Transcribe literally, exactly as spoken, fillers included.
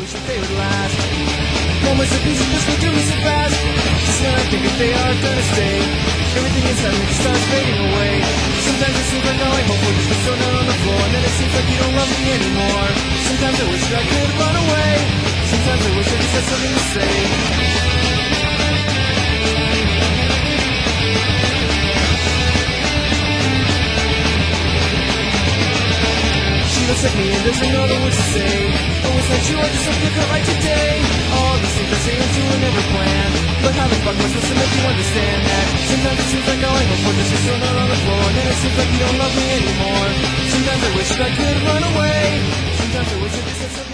wish that they would last. Moments of peace just go through me so fast. Just when I think that they are gonna stay, everything inside me just starts fading away. Sometimes it seems like all I hope for is just thrown out on the floor, and then it seems like you don't love me anymore. Sometimes I wish that I could run away. Sometimes I wish I just had something to say. She looks at me and doesn't know the words to say. Oh, it's not you, I just don't feel quite right today. All these things I say and do were never planned, but how the fuck am I supposed to make you understand that? Sometimes it seems like all I hope for is just thrown out on the floor, and then it seems like you don't love me anymore. Sometimes I wish that I could run away. Sometimes I wish I just had something